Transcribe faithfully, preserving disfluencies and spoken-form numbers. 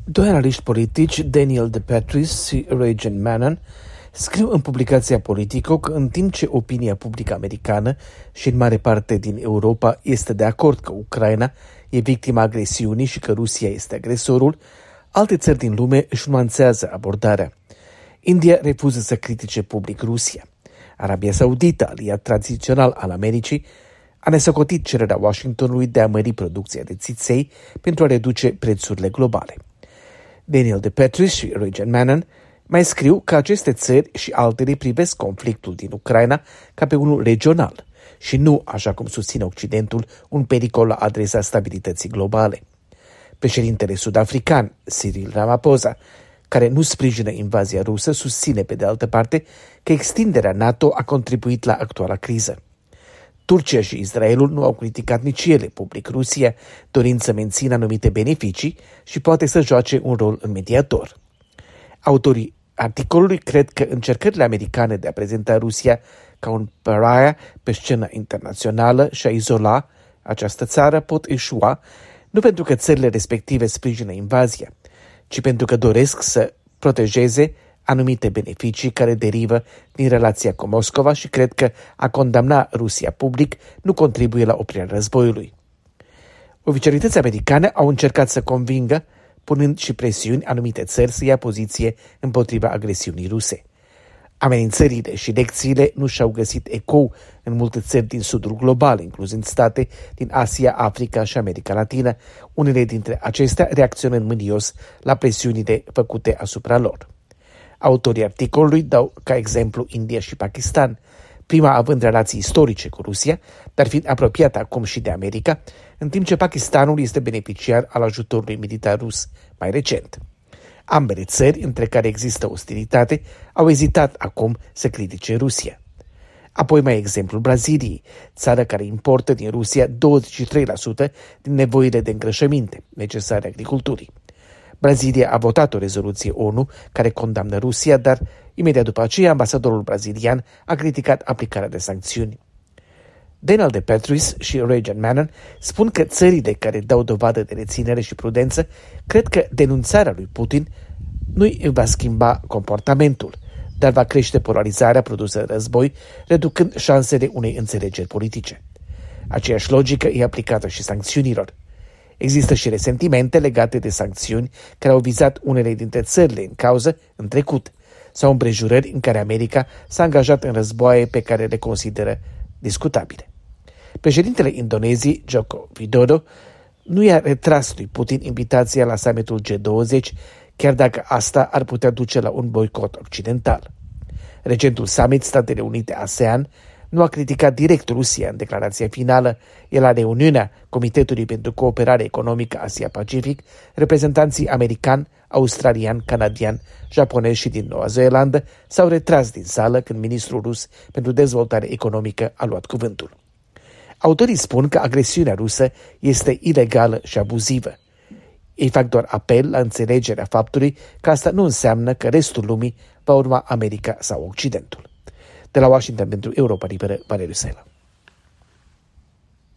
Doi analiști politici, Daniel DePetris și Regan Mannon, scriu în publicația Politico că în timp ce opinia publică americană și în mare parte din Europa este de acord că Ucraina e victima agresiunii și că Rusia este agresorul, alte țări din lume își nuanțează abordarea. India refuză să critique public Rusia. Arabia Saudită, aliat tradițional al Americii, a nesocotit cererea Washingtonului de a mări producția de țiței pentru a reduce prețurile globale. Daniel DePetris și Regan Mannon mai scriu că aceste țări și altele privesc conflictul din Ucraina ca pe unul regional și nu, așa cum susține Occidentul, un pericol la adresa stabilității globale. Președintele sud-african, Cyril Ramaphosa, care nu sprijină invazia rusă, susține pe de altă parte că extinderea NATO a contribuit la actuala criză. Turcia și Israelul nu au criticat nici ele public Rusia, dorind să mențină anumite beneficii și poate să joace un rol în mediator. Autorii articolului cred că încercările americane de a prezenta Rusia ca un pariah pe scena internațională și a izola această țară pot eșua, nu pentru că țările respective sprijină invazia, ci pentru că doresc să protejeze anumite beneficii care derivă din relația cu Moscova și cred că a condamna Rusia public nu contribuie la oprirea războiului. Oficialitățile americane au încercat să convingă, punând și presiuni anumite țări să ia poziție împotriva agresiunii ruse. Amenințările și lecțiile nu și-au găsit ecou în multe țări din sudul global, incluzând state din Asia, Africa și America Latină, unele dintre acestea reacționând mânios la presiunile făcute asupra lor. Autorii articolului dau ca exemplu India și Pakistan, prima având relații istorice cu Rusia, dar fiind apropiată acum și de America, în timp ce Pakistanul este beneficiar al ajutorului militar rus mai recent. Ambele țări, între care există ostilitate, au ezitat acum să critique Rusia. Apoi mai exemplul Braziliei, țară care importă din Rusia douăzeci și trei la sută din nevoile de îngrășăminte necesare agriculturii. Brazilia a votat o rezoluție ONU care condamnă Rusia, dar imediat după aceea ambasadorul brazilian a criticat aplicarea de sancțiuni. Daniel DePetris și Regan Mannon spun că țările care dau dovadă de reținere și prudență cred că denunțarea lui Putin nu îi va schimba comportamentul, dar va crește polarizarea produsă de război, reducând șansele unei înțelegeri politice. Aceeași logică e aplicată și sancțiunilor. Există și resentimente legate de sancțiuni care au vizat unele dintre țările în cauză în trecut sau împrejurări în care America s-a angajat în războaie pe care le consideră discutabile. Președintele Indoneziei, Joko Widodo, nu i-a retras lui Putin invitația la summitul G douăzeci, chiar dacă asta ar putea duce la un boicot occidental. Recentul summit Statele Unite ASEAN nu a criticat direct Rusia în declarația finală, iar la reuniunea Comitetului pentru Cooperare Economică Asia-Pacific, reprezentanții american, australian, canadian, japonez și din Noua Zeelandă s-au retras din sală când ministrul rus pentru dezvoltare economică a luat cuvântul. Autorii spun că agresiunea rusă este ilegală și abuzivă. Ei fac doar apel la înțelegerea faptului că asta nu înseamnă că restul lumii va urma America sau Occidentul. De la Washington pentru Europa Liberă, Valeriu Sela.